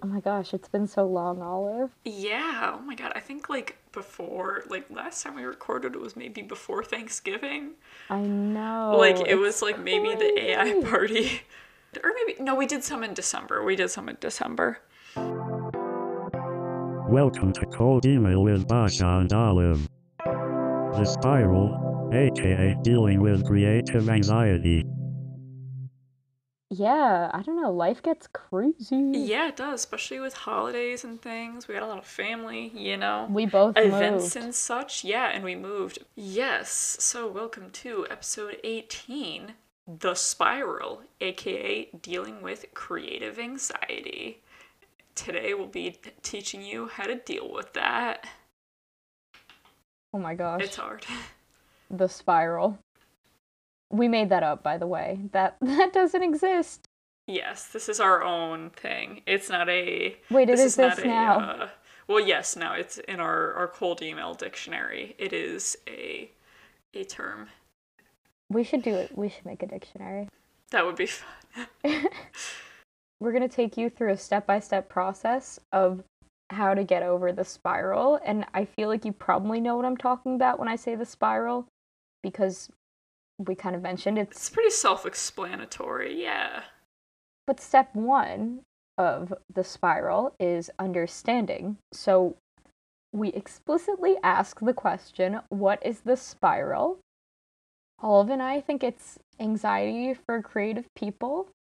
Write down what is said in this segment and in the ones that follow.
my gosh, it's been so long, Olive. Yeah, oh my god, I think before, last time we recorded it was maybe before Thanksgiving. I Like know, it was it's like maybe the AI crazy. party. Or maybe, no, we did some in December. We did some in December. Welcome to Cold Email with Basha and Olive. The Spiral, aka Dealing with Creative Anxiety. Yeah, I don't know, life gets crazy. Yeah, it does, especially with holidays and things. We got a lot of family, We both events moved. and such. Yeah, and we moved. Yes, so welcome to episode 18, The Spiral, aka Dealing with Creative Anxiety. Today we'll be teaching you how to deal with that. Oh my It's gosh, hard. the spiral. We made that up, by the way. That doesn't exist. Yes, this is our own thing. It's not a. Wait, it This is not exists a. now. Well, yes, now it's in our cold email dictionary. It is a term. We should do it. We should make a dictionary. That would be fun. We're going to take you through a step-by-step process of how to get over the spiral, and I feel like you probably know what I'm talking about when I say the spiral because we kind of mentioned It's it's. pretty self-explanatory. Yeah. But step 1 of the spiral is understanding. So we explicitly ask the question, what is the spiral? Olive and I think it's anxiety for creative people.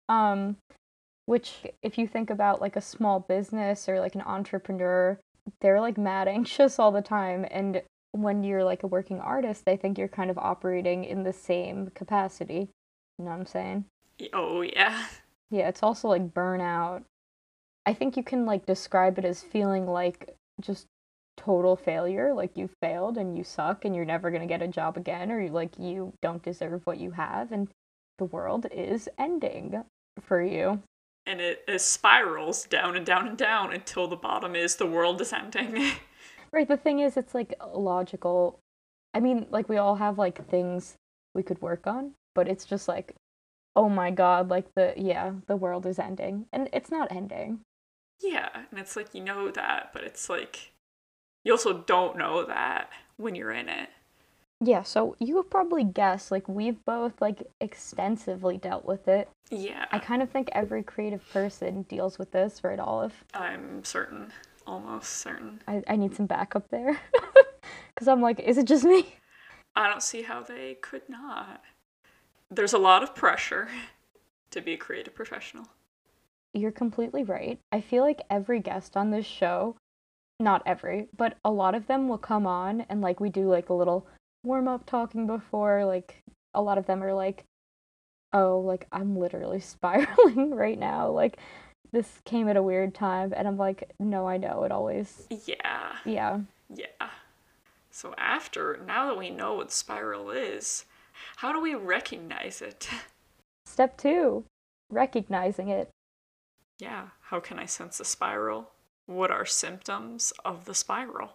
Which, if you think about like a small business or like an entrepreneur, they're like mad anxious all the time. And when you're like a working artist, I think you're kind of operating in the same capacity. You know what I'm saying? Oh yeah. Yeah, it's also like burnout. I think you can like describe it as feeling like just total failure, like you failed and you suck and you're never going to get a job again, or like you don't deserve what you have and the world is ending for you. And it spirals down and down and down until the bottom is the world is ending. Right, the thing is, it's like logical. I mean, like we all have like things we could work on, but it's just like, oh my god, like the world is ending. And it's not ending. Yeah, and it's like you know that, but it's like you also don't know that when you're in it. Yeah, so you have probably guessed, like we've both like extensively dealt with it. I Yeah, kind of think every creative person deals with this, right, Olive? I'm certain, almost certain. I need some backup there. Because I'm like, is it just me? I don't see how they could not. There's a lot of pressure to be a creative professional. You're completely right. I feel like every guest on this show, not every, but a lot of them will come on and like we do like a little warm up talking before. Like a lot of them are like, oh, like I'm literally spiraling right now. Like this came at a weird time. And I'm like, no, I know it always. Yeah, Yeah. yeah. So now that we know what spiral is, how do we recognize it? Step 2, recognizing it. Yeah, how can I sense a spiral? What are symptoms of the spiral?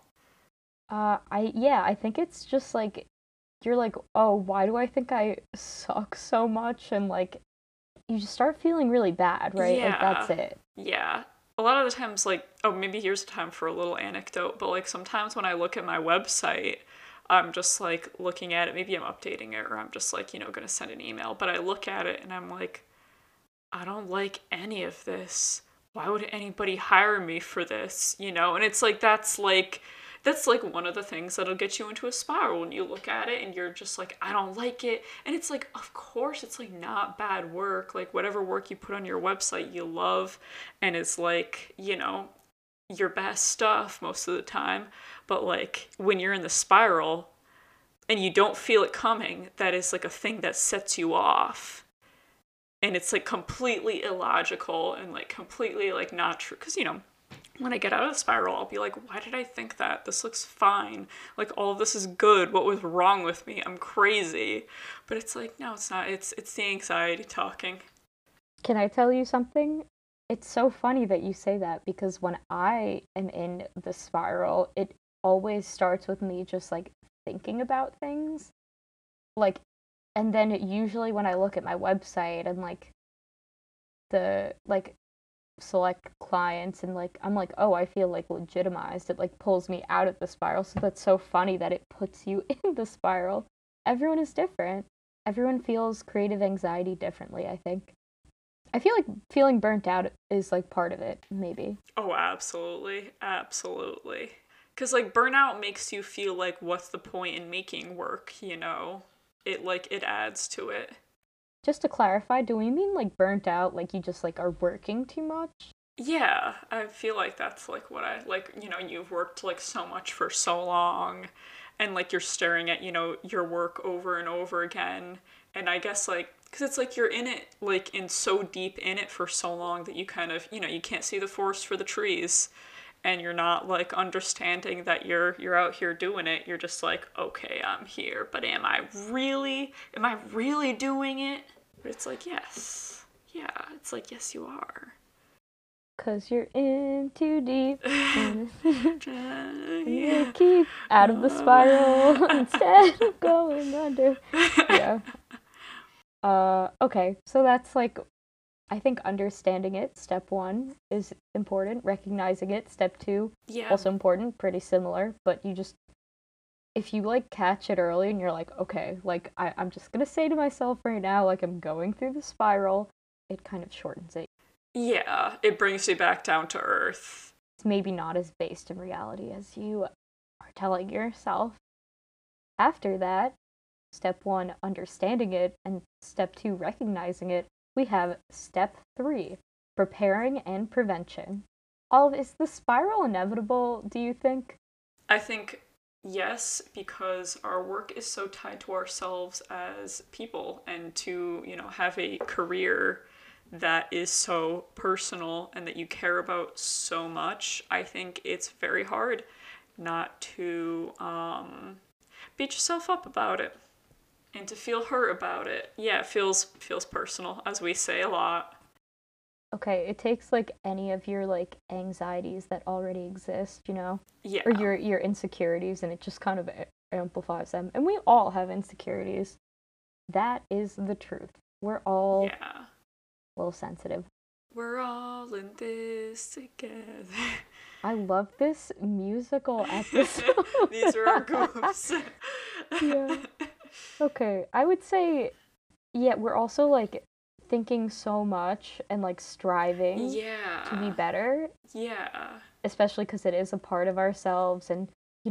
I think it's just like you're like, oh, why do I think I suck so much? And like you just start feeling really bad, right? Like that's Yeah, it. yeah. A lot of the times, oh, maybe here's a time for a little anecdote, but like sometimes when I look at my website, I'm just like looking at it. Maybe I'm updating it or I'm just like, gonna send an email, but I look at it and I'm like, I don't like any of this. Why would anybody hire me for this? And it's like that's like one of the things that'll get you into a spiral when you look at it and you're just like, I don't like it. And it's like, of course, it's like not bad work. Like whatever work you put on your website you love and it's like, your best stuff most of the time. But like when you're in the spiral and you don't feel it coming, that is like a thing that sets you off and it's like completely illogical and like completely like not true because when I get out of the spiral I'll be like, why did I think that? This looks fine, like all of this is good, what was wrong with me? I'm crazy. But it's like, no, it's not. It's the anxiety talking. Can I tell you something? It's so funny that you say that because when I am in the spiral, it always starts with me just like thinking about things. Like, and then usually when I look at my website and like the like select clients and like I'm like, oh, I feel like legitimized. It like pulls me out of the spiral. So that's so funny that it puts you in the spiral. Everyone is different. Everyone feels creative anxiety differently, I think. I feel like feeling burnt out is like part of it, maybe. Oh, absolutely. Absolutely. Because, like, burnout makes you feel like, what's the point in making work, you know? It adds to it. Just to clarify, do we mean like burnt out, like you just like are working too much? Yeah, I feel like that's, like, what you've worked, like, so much for so long, and, like, you're staring at, your work over and over again, and I guess, like, because it's like you're in it, like, in so deep in it for so long that you kind of, you can't see the forest for the trees, and you're not like understanding that you're out here doing it. You're just like, okay, I'm here, but am I really doing it? But it's like, yes. Yeah, it's like, yes, you are. 'Cause you're in too deep. And Yeah. you keep out of the spiral instead of going under. Yeah. Okay, so that's like, I think understanding it, step one, is important. Recognizing it, step two, Yeah. also important, pretty similar. But you just, if you like catch it early and you're like, okay, like I'm just gonna say to myself right now, like I'm going through the spiral, it kind of shortens it. Yeah, it brings you back down to earth. It's maybe not as based in reality as you are telling yourself. After that, step one, understanding it, and step two, recognizing it, we have step three, preparing and prevention. Olive, is the spiral inevitable, do you think? I think yes, because our work is so tied to ourselves as people and to, have a career that is so personal and that you care about so much. I think it's very hard not to beat yourself up about it and to feel hurt about it. Yeah, it feels personal, as we say a lot. Okay, it takes like any of your like anxieties that already exist, Yeah. or your insecurities, and it just kind of amplifies them. And we all have insecurities. That is the truth. We're all Yeah. a little sensitive. We're all in this together. I love this musical episode. These are our goofs. Yeah. Okay, I would say, yeah, we're also like thinking so much and like striving Yeah. to be better, Yeah. especially because it is a part of ourselves. And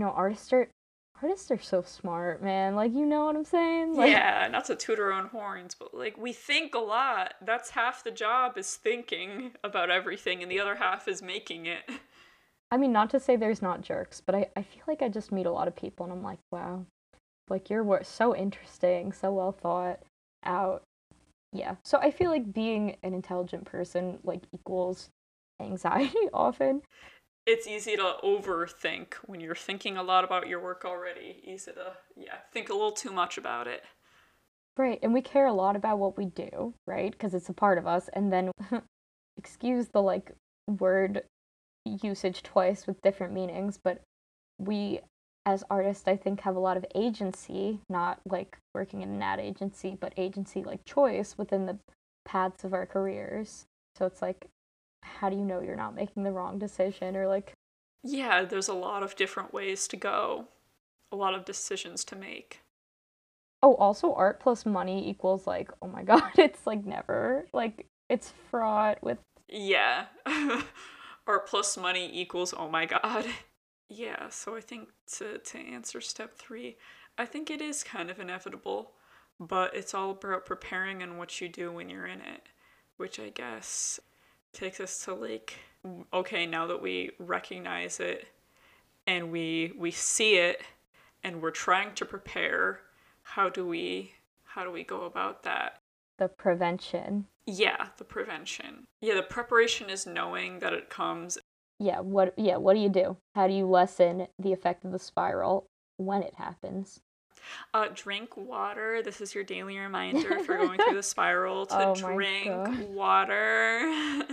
artists are so smart, man. Like, you know what I'm saying? Like, Yeah, not to toot our own horns, but like we think a lot. That's half the job is thinking about everything, and the other half is making it. I mean, not to say there's not jerks, but I feel like I just meet a lot of people and I'm like, wow, like your work so interesting, so well thought out. Yeah. So I feel like being an intelligent person like equals anxiety often. It's easy to overthink when you're thinking a lot about your work already. Easy to, think a little too much about it. Right. And we care a lot about what we do, right? Because it's a part of us. And then, excuse the like word usage twice with different meanings, but we as artists, I think, have a lot of agency, not like working in an ad agency, but agency like choice within the paths of our careers. So it's like, how do you know you're not making the wrong decision, or like, Yeah, there's a lot of different ways to go, a lot of decisions to make. oh, also art plus money equals like, oh my god, it's like never, like, it's fraught with. Yeah. Art plus money equals oh my god. Yeah, so I think to answer step three, I think it is kind of inevitable, but it's all about preparing and what you do when you're in it, which I guess takes us to like, okay, now that we recognize it and we see it and we're trying to prepare, how do we go about that? The prevention. Yeah, the prevention. Yeah, the preparation is knowing that it comes. What do you do? How do you lessen the effect of the spiral when it happens? Drink water. This is your daily reminder if you're going through the spiral to Oh my drink God. water.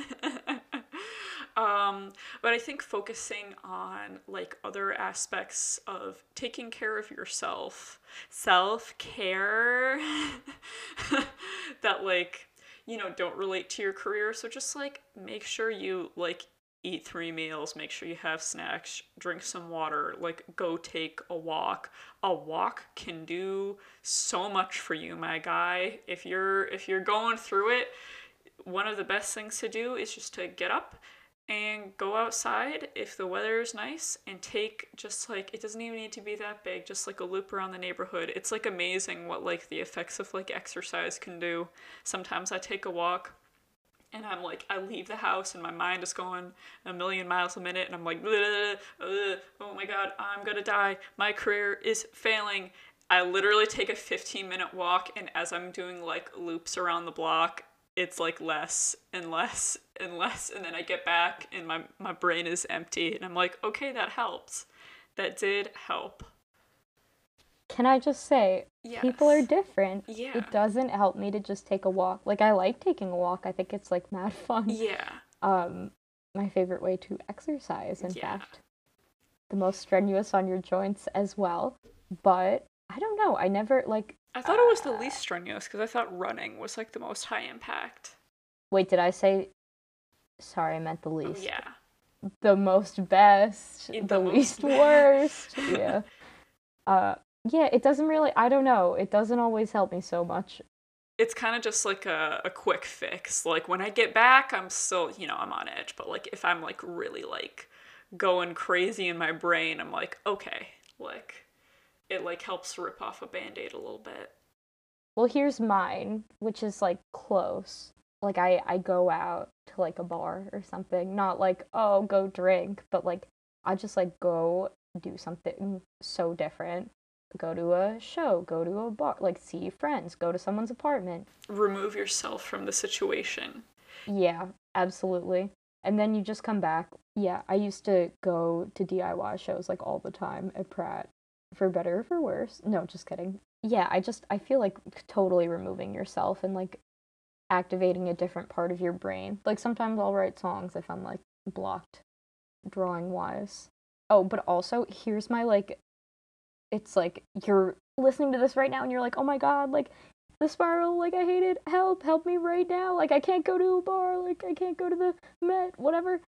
But I think focusing on like other aspects of taking care of yourself, self-care, that like don't relate to your career. So just like make sure you like eat 3 meals, make sure you have snacks, drink some water, like go take a walk. A walk can do so much for you, my guy. If you're going through it, one of the best things to do is just to get up and go outside if the weather is nice and take just like, it doesn't even need to be that big, just like a loop around the neighborhood. It's like amazing what like the effects of like exercise can do. Sometimes I take a walk and I'm like, I leave the house and my mind is going a million miles a minute and I'm like, oh my god, I'm gonna die, my career is failing. I literally take a 15-minute walk, and as I'm doing like loops around the block, it's like less and less and less, and then I get back and my brain is empty and I'm like, okay, that helps. That did help. Can I just say, people are Yes. different. Yeah. It doesn't help me to just take a walk. Like, I like taking a walk. I think it's like mad fun. Yeah. My favorite way to exercise, in Yeah. fact. The most strenuous on your joints as well. But I don't know. I never like I thought it was the least strenuous because I thought running was like the most high impact. wait, did I say sorry, I meant the Oh, least. yeah. The most best, The the most least worst. Yeah. Yeah, it doesn't really, I don't know. It doesn't always help me so much. It's kind of just like a quick fix. Like when I get back, I'm still, I'm on edge. But like if I'm like really like going crazy in my brain, I'm like, okay, like it like helps rip off a band-aid a little bit. Well, here's mine, which is like close. Like I go out to like a bar or something. Not like, oh, go drink, but like I just like go do something so different. Go to a show, go to a bar, like see friends, go to someone's apartment. Remove yourself from the situation. Yeah, absolutely. And then you just come back. Yeah, I used to go to DIY shows like all the time at Pratt, for better or for worse. No, just kidding. Yeah, I feel like totally removing yourself and like activating a different part of your brain. Like sometimes I'll write songs if I'm like blocked drawing wise. Oh, but also here's my like, it's like you're listening to this right now and you're like, "Oh my god, like the spiral, like I hate it. Help me right now. Like I can't go to a bar, like I can't go to the Met, whatever."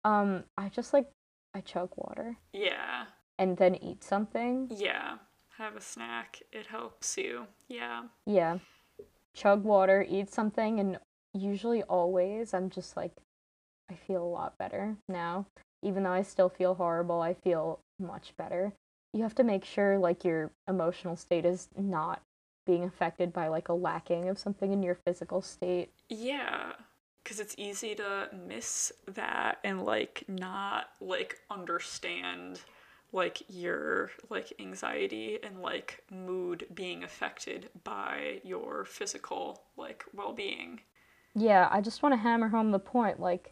I just like I chug water Yeah. and then eat something. Yeah. Have a snack. It helps you. Yeah. Yeah, chug water, eat something, and usually always I'm just like I feel a lot better now. Even though I still feel horrible, I feel much better. You have to make sure like your emotional state is not being affected by like a lacking of something in your physical state. Yeah. Because it's easy to miss that and like not like understand like your like anxiety and like mood being affected by your physical like well-being. Yeah, I just want to hammer home the point like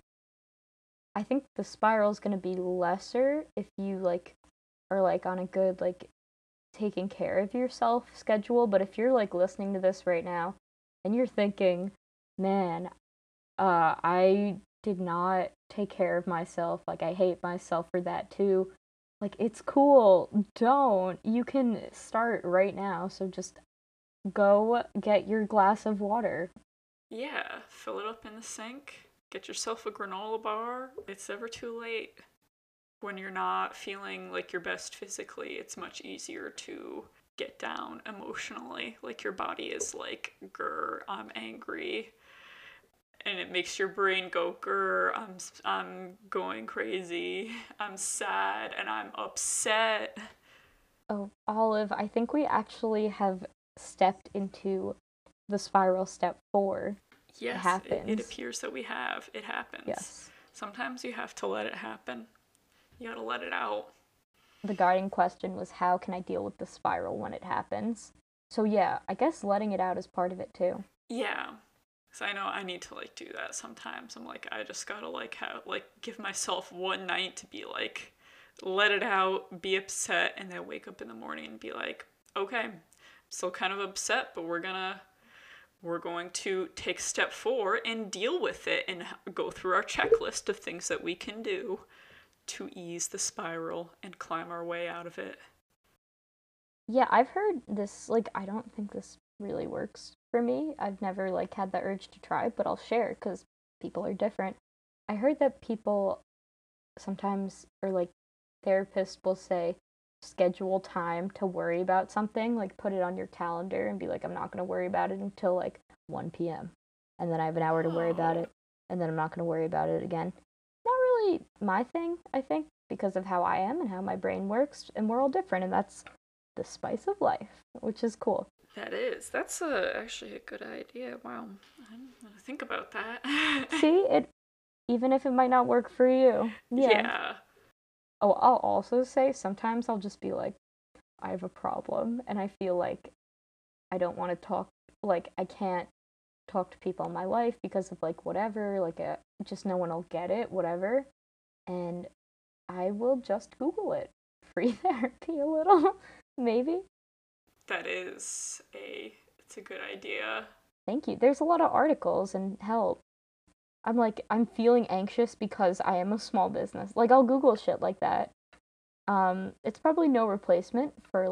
I think the spiral is going to be lesser if you like are like on a good like taking care of yourself schedule, but if you're like listening to this right now and you're thinking, "Man, I did not take care of myself. Like I hate myself for that too." Like it's cool. Don't. You can start right now. So just go get your glass of water. Yeah, fill it up in the sink, get yourself a granola bar. It's never too late. When you're not feeling like your best physically, it's much easier to get down emotionally. Like your body is like, grr, I'm angry. And it makes your brain go, grr, I'm going crazy. I'm sad and I'm upset. Oh, Olive, I think we actually have stepped into the spiral step 4. It Yes, it happens. appears that we have. It happens. Yes. Sometimes you have to let it happen. You gotta let it out. The guiding question was how can I deal with the spiral when it happens? So yeah, I guess letting it out is part of it too. Yeah. Because I know I need to like do that sometimes. I'm like, I just gotta like have like give myself one night to be like, let it out, be upset, and then wake up in the morning and be like, okay, I'm still kind of upset, but we're going to take step 4 and deal with it and go through our checklist of things that we can do to ease the spiral and climb our way out of it. Yeah, I've heard this, like, I don't think this really works for me. I've never like had the urge to try, but I'll share because people are different. I heard that people sometimes, or like therapists will say, schedule time to worry about something, like put it on your calendar and be like, I'm not going to worry about it until like 1 p.m. And then I have an hour to worry about Oh, it, and then I'm not going to worry about it again. Not really my thing, I think, because of how I am and how my brain works, and we're all different, and that's the spice of life, which is cool. that is. That's actually a good idea. Wow. I didn't want to think about that. See, it even if it might not work for you. Yeah. Yeah. Oh, I'll also say sometimes I'll just be like, I have a problem, and I feel like I don't want to talk, like, I can't talk to people in my life because of, like, whatever, like, just no one will get it, whatever. And I will just Google it. Free therapy a little, maybe. That is it's a good idea. Thank you. There's a lot of articles and help. I'm like, I'm feeling anxious because I am a small business. Like, I'll Google shit like that. It's probably no replacement for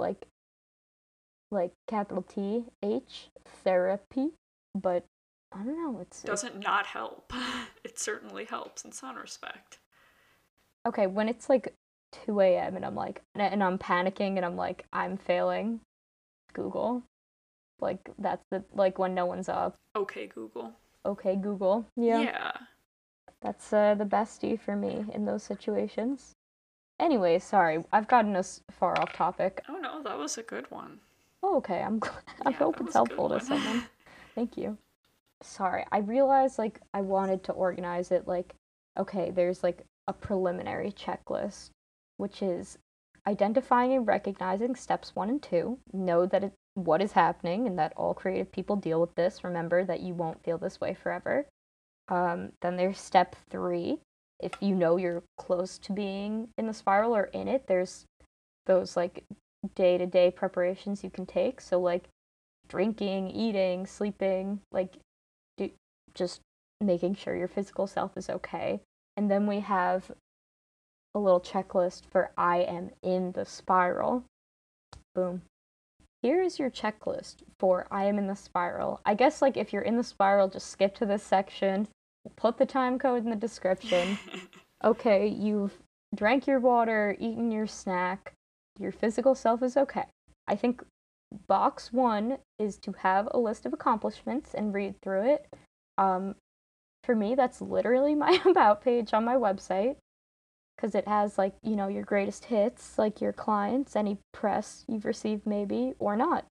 like capital T H therapy, but I don't know. It's Doesn't not help. It certainly helps in some respect. okay when it's like 2 a.m. and I'm like, and I'm panicking and I'm like, I'm failing. Google, like that's the like when no one's up. Okay, Google. Okay, Google. Yeah, Yeah. that's the bestie for me in those situations. Anyway, sorry, I've gotten us far off topic. Oh no, that was a good one. Oh, okay, I Yeah, hope that it's was a good helpful to one. someone. Thank you. Sorry, I realized like I wanted to organize it like, okay, there's like a preliminary checklist, which is identifying and recognizing steps 1 and 2. Know that what is happening and that all creative people deal with this. Remember that you won't feel this way forever. Then there's step 3. If you know you're close to being in the spiral or in it, there's those like day-to-day preparations you can take. So like drinking, eating, sleeping, like do, just making sure your physical self is okay. And then we have a little checklist for I am in the spiral. Boom. Here is your checklist for I am in the spiral. I guess like if you're in the spiral, just skip to this section. We'll put the time code in the description. Okay, you've drank your water, eaten your snack, your physical self is okay. I think box 1 is to have a list of accomplishments and read through it. For me, that's literally my about page on my website because it has like, your greatest hits, like your clients, any press you've received maybe or not.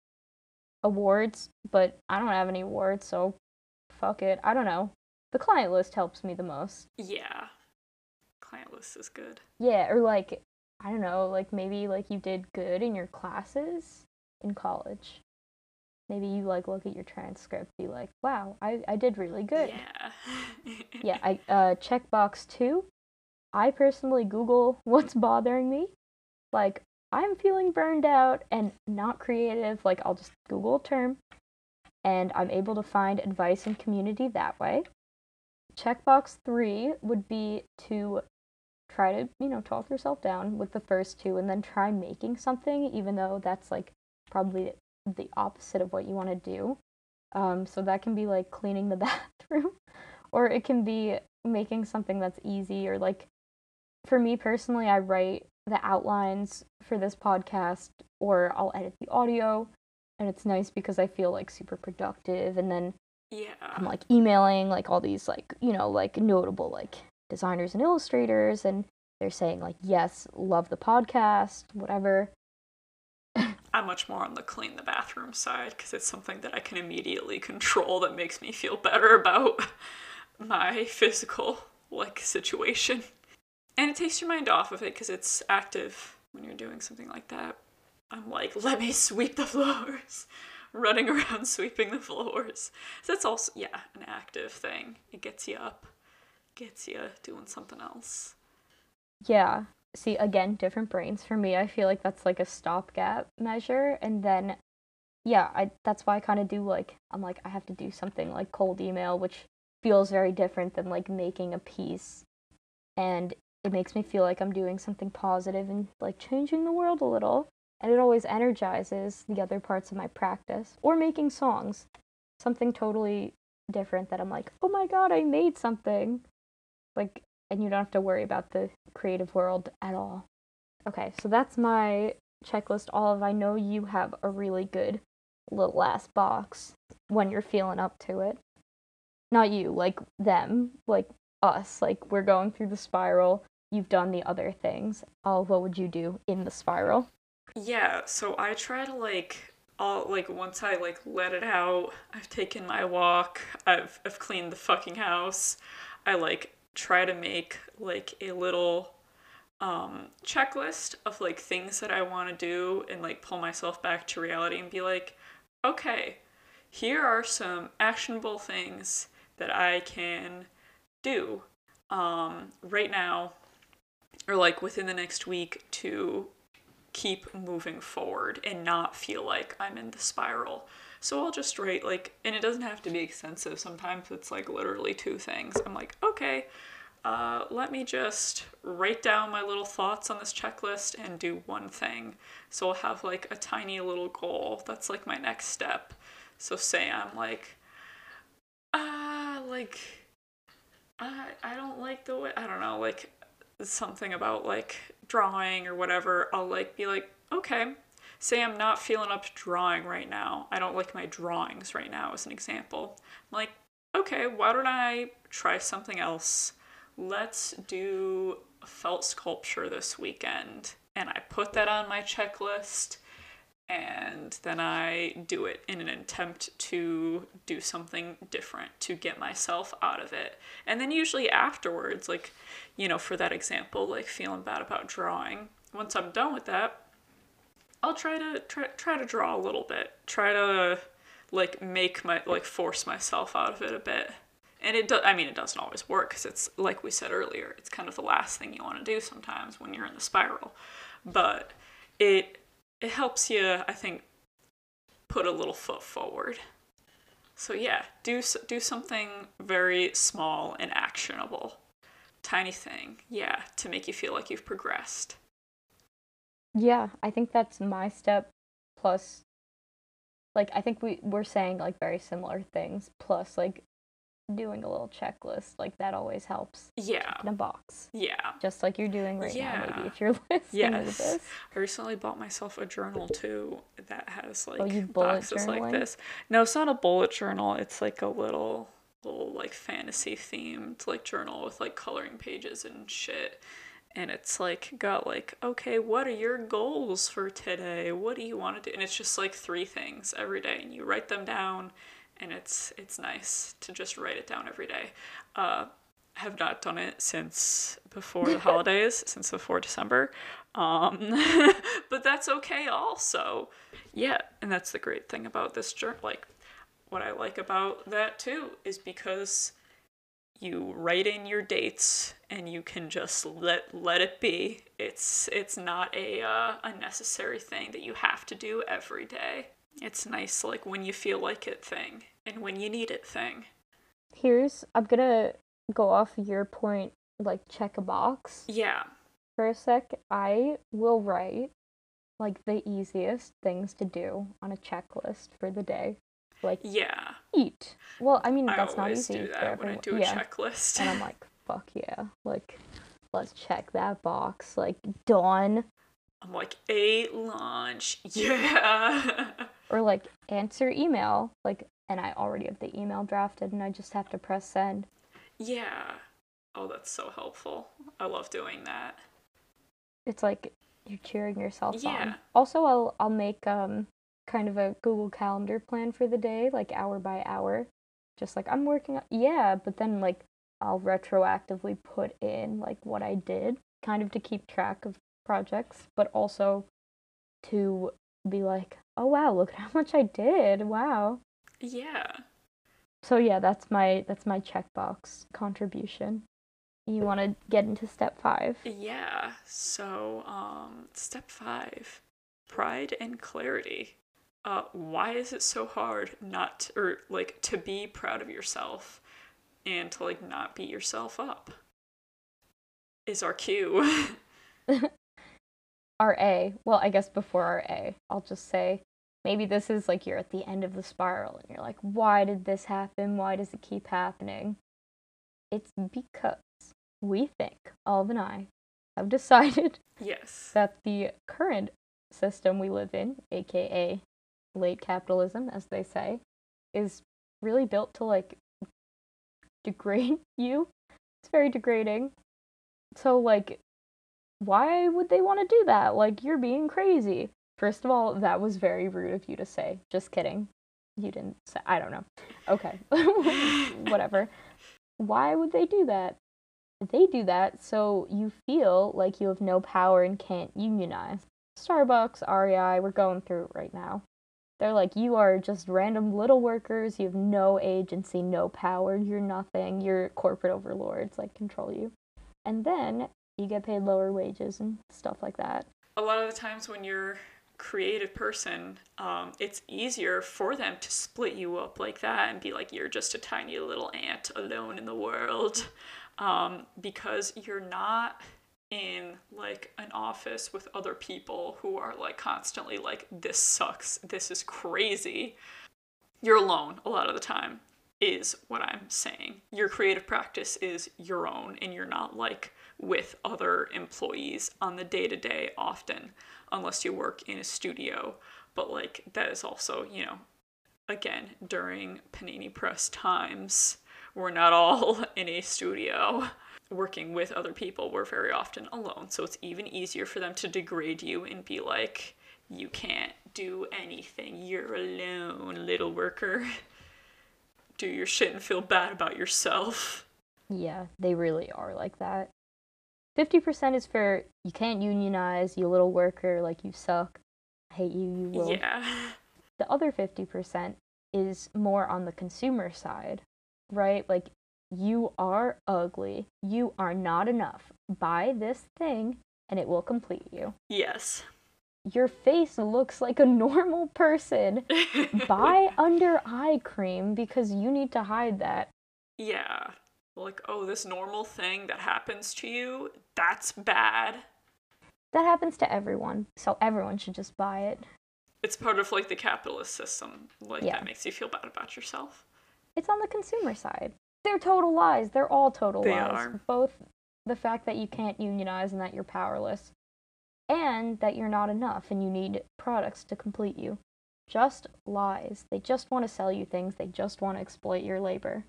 Awards, but I don't have any awards, so fuck it. I don't know. The client list helps me the most. Yeah. Client list is good. Yeah, or like, I don't know, like maybe like you did good in your classes in college. Maybe you like look at your transcript, be like, wow, I did really good. Yeah. Yeah, I check box 2. I personally Google what's bothering me. Like, I'm feeling burned out and not creative. Like, I'll just Google a term and I'm able to find advice and community that way. Checkbox 3 would be to try to, talk yourself down with the first 2 and then try making something, even though that's like probably the opposite of what you want to do. So that can be like cleaning the bathroom, or it can be making something that's easy, or like for me personally, I write the outlines for this podcast, or I'll edit the audio, and it's nice because I feel like super productive. And then Yeah. I'm like emailing like all these like like notable like designers and illustrators, and they're saying like, yes, love the podcast, whatever. I'm much more on the clean the bathroom side because it's something that I can immediately control that makes me feel better about my physical like situation. And it takes your mind off of it because it's active when you're doing something like that. I'm like, let me sweep the floors. Running around sweeping the floors. So that's also, yeah, an active thing. It gets you up, gets you doing something else. Yeah. See, again, different brains. For me, I feel like that's like a stopgap measure. And then, yeah, that's why I kind of do like, I'm like, I have to do something like cold email, which feels very different than like making a piece. And it makes me feel like I'm doing something positive and like changing the world a little. And it always energizes the other parts of my practice. Or making songs. something totally different that I'm like, oh my god, I made something. Like, and you don't have to worry about the creative world at all. Okay, so that's my checklist. Olive, I know you have a really good little last box when you're feeling up to it. Not you, like them, like us. Like, we're going through the spiral. You've done the other things. Olive, what would you do in the spiral? Yeah, so I try to once I let it out, I've taken my walk, I've cleaned the fucking house. I try to make a little checklist of things that I want to do and pull myself back to reality and be like, okay, here are some actionable things that I can do right now or within the next week to keep moving forward and not feel like I'm in the spiral. So I'll just write and it doesn't have to be extensive. Sometimes it's literally two things. I'm like, okay, let me just write down my little thoughts on this checklist and do one thing. So I'll have a tiny little goal. That's my next step. So say I'm I don't like the way, I don't know, something about drawing or whatever. I'll be okay, say I'm not feeling up to drawing right now. I don't like my drawings right now as an example. I'm like, okay, why don't I try something else? Let's do felt sculpture this weekend. And I put that on my checklist and then I do it in an attempt to do something different to get myself out of it. And then usually afterwards, for that example, feeling bad about drawing, once I'm done with that, I'll try to draw a little bit. Try to make my force myself out of it a bit. And it doesn't always work because it's like we said earlier, it's kind of the last thing you want to do sometimes when you're in the spiral. But it helps you, I think, put a little foot forward. So yeah, do something very small and actionable. Tiny thing, yeah, to make you feel like you've progressed. Yeah, I think that's my step. Plus, I think we're saying very similar things. Plus, doing a little checklist, that always helps. Yeah. Check in a box. Yeah. Just like you're doing right now, maybe, if you're listening to this. I recently bought myself a journal, too, that has, boxes like this. No, it's not a bullet journal. It's, a little fantasy-themed, journal with, coloring pages and shit. And it's, got, okay, what are your goals for today? What do you want to do? And it's just, 3 things every day. And you write them down. And it's nice to just write it down every day. Have not done it since before the holidays, since before December. But that's okay also. Yeah, and that's the great thing about this journal. What I like about that too is because you write in your dates and you can just let it be. It's not a necessary thing that you have to do every day. It's nice, when you feel like it thing, and when you need it thing. I'm gonna go off your point, check a box. Yeah. For a sec, I will write, the easiest things to do on a checklist for the day. Yeah. Eat. Well, that's not easy. I always do that when I do a checklist. And I'm like, fuck yeah. Let's check that box. Done. I'm like, ate lunch. Yeah. Or answer email. And I already have the email drafted and I just have to press send. Yeah. Oh, that's so helpful. I love doing that. It's you're cheering yourself on. Yeah. Also, I'll make kind of a Google Calendar plan for the day, hour by hour. Just I'm working on, yeah, but then I'll retroactively put in what I did, kind of to keep track of projects, but also to be oh wow, look at how much I did. Wow. Yeah. So yeah, that's my checkbox contribution. You want to get into step 5? Yeah. So, step 5, pride and clarity. Why is it so hard to be proud of yourself and to not beat yourself up? Is our cue. Our A. Well, I guess before our A, I'll just say maybe this is like you're at the end of the spiral and you're like, why did this happen? Why does it keep happening? It's because we think, Olive and I, have decided Yes. that the current system we live in, aka late capitalism, as they say, is really built to like degrade you. It's very degrading. So like, why would they want to do that? Like, you're being crazy. First of all, that was very rude of you to say. Just kidding. You didn't say, I don't know. Okay. Whatever. Why would they do that? They do that so you feel like you have no power and can't unionize. Starbucks, REI, we're going through it right now. They're like, you are just random little workers, you have no agency, no power, you're nothing, your corporate overlords like control you. And then you get paid lower wages and stuff like that. A lot of the times when you're a creative person, it's easier for them to split you up like that and be like, you're just a tiny little ant alone in the world. Because you're not in like an office with other people who are like constantly like, this sucks, this is crazy. You're alone a lot of the time, is what I'm saying. Your creative practice is your own, and you're not like with other employees on the day-to-day often, unless you work in a studio. But like, that is also, you know, again, during Panini Press times, we're not all in a studio working with other people. We're very often alone. So it's even easier for them to degrade you and be like, you can't do anything. You're alone, little worker. Do your shit and feel bad about yourself. Yeah, they really are like that. 50% is for, you can't unionize, you little worker, like you suck. I hate you, you will. Yeah. The other 50% is more on the consumer side, right? Like, you are ugly. You are not enough. Buy this thing and it will complete you. Yes. Your face looks like a normal person. Buy under eye cream because you need to hide that. Yeah. Like, oh, this normal thing that happens to you, that's bad. That happens to everyone, so everyone should just buy it. It's part of like the capitalist system. Like, Yeah. that makes you feel bad about yourself. It's on the consumer side. They're total lies. They're all total They lies. are. Both the fact that you can't unionize and that you're powerless, and that you're not enough and you need products to complete you. Just lies. They just want to sell you things. They just want to exploit your labor.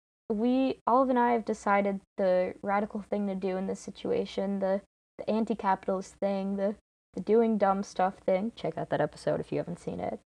Olive and I have decided the radical thing to do in this situation, the anti-capitalist thing, the doing dumb stuff thing, check out that episode if you haven't seen it,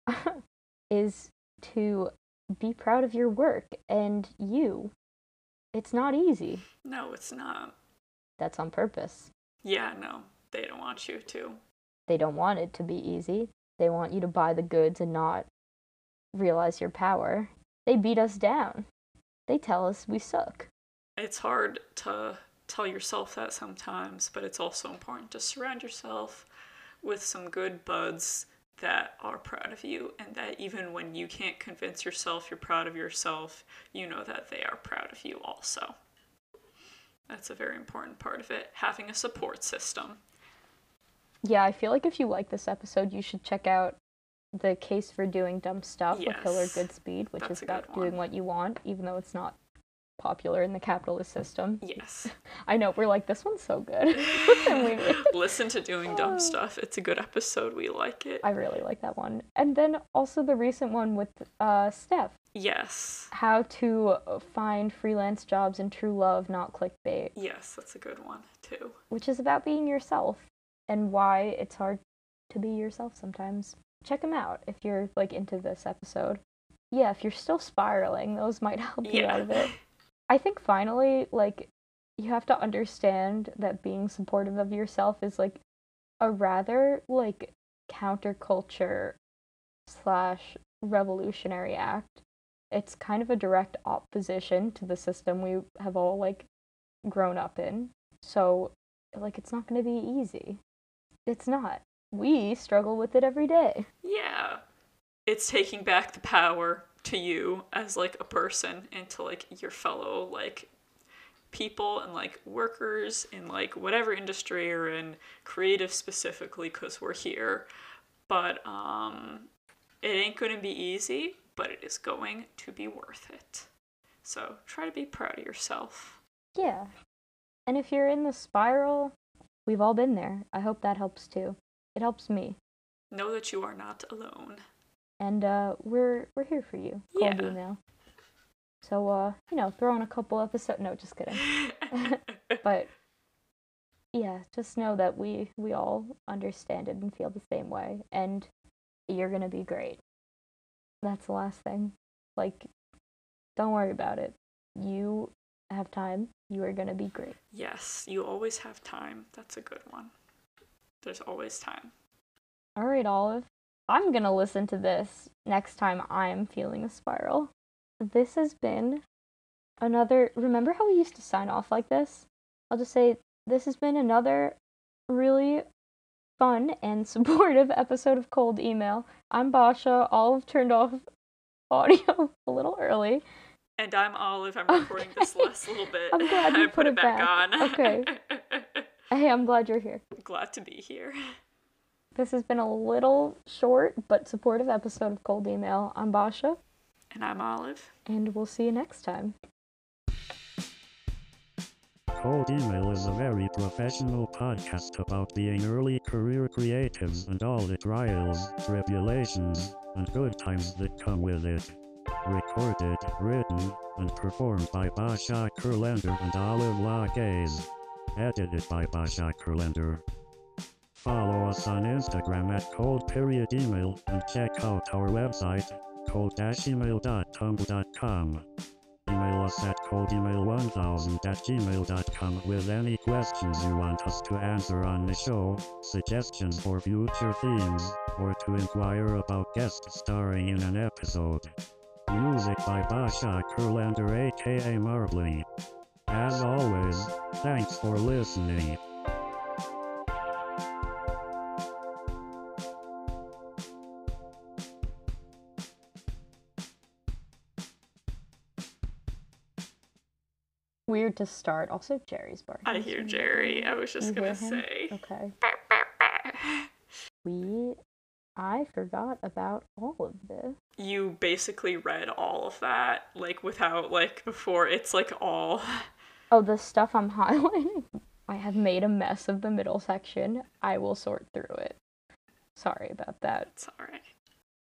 is to be proud of your work and you. It's not easy. No, it's not. That's on purpose. Yeah, no. They don't want you to. They don't want it to be easy. They want you to buy the goods and not realize your power. They beat us down. They tell us we suck. It's hard to tell yourself that sometimes, but it's also important to surround yourself with some good buds that are proud of you, and that even when you can't convince yourself you're proud of yourself, you know that they are proud of you also. That's a very important part of it, having a support system. Yeah, I feel like if you like this episode, you should check out The Case for Doing Dumb Stuff with Hillary Yes, Goodspeed, which that's is a good about doing one. what you want, even though it's not popular in the capitalist system. Yes. I know, we're like, this one's so good. And Listen to Doing Dumb Stuff. It's a good episode. We like it. I really like that one. And then also the recent one with Steph. Yes. How to find freelance jobs in true love, not clickbait. Yes, that's a good one, too. Which is about being yourself and why it's hard to be yourself sometimes. Check them out if you're like into this episode. Yeah, if you're still spiraling, those might help you out of it. I think finally, like, you have to understand that being supportive of yourself is like a rather like counterculture / revolutionary act. It's kind of a direct opposition to the system we have all like grown up in. So like, it's not going to be easy. It's not. We struggle with it every day. Yeah. It's taking back the power to you as like a person and to like your fellow like people and like workers in like whatever industry or in creative specifically, because we're here. But it ain't gonna be easy, but it is going to be worth it. So try to be proud of yourself. Yeah. And if you're in the spiral, we've all been there. I hope that helps too. It helps me. Know that you are not alone. And we're here for you. Cold Yeah. email. So throw in a couple episodes. No, just kidding. But yeah, just know that we all understand it and feel the same way, and you're gonna be great. That's the last thing. Like, don't worry about it. You have time. You are gonna be great. Yes, you always have time. That's a good one. There's always time. All right, Olive. I'm gonna listen to this next time I'm feeling a spiral. This has been another. Remember how we used to sign off like this? I'll just say this has been another really fun and supportive episode of Cold Email. I'm Basha. Olive turned off audio a little early. And I'm Olive. I'm recording this last little bit. I'm glad you I put it back back. on. Okay. Hey, I'm glad you're here. Glad to be here. This has been a little short but supportive episode of Cold Email. I'm Basha. And I'm Olive. And we'll see you next time. Cold Email is a very professional podcast about being early career creatives and all the trials, tribulations, and good times that come with it. Recorded, written, and performed by Basha Kurlander and Olive Lagaze. Edited by Basha Kurlander. Follow us on Instagram at cold-email and check out our website, cold-email.tumblr.com. Email us at coldemail1000@gmail.com with any questions you want us to answer on the show, suggestions for future themes, or to inquire about guests starring in an episode. Music by Basha Kurlander aka Marbly. As always, thanks for listening. Weird to start. Also, Jerry's barking. I hear Jerry. I was just You gonna hear him? say. Okay. I forgot about all of this. You basically read all of that, like, without, like, before it's, like, all. Oh, the stuff I'm highlighting? I have made a mess of the middle section. I will sort through it. Sorry about that. It's alright.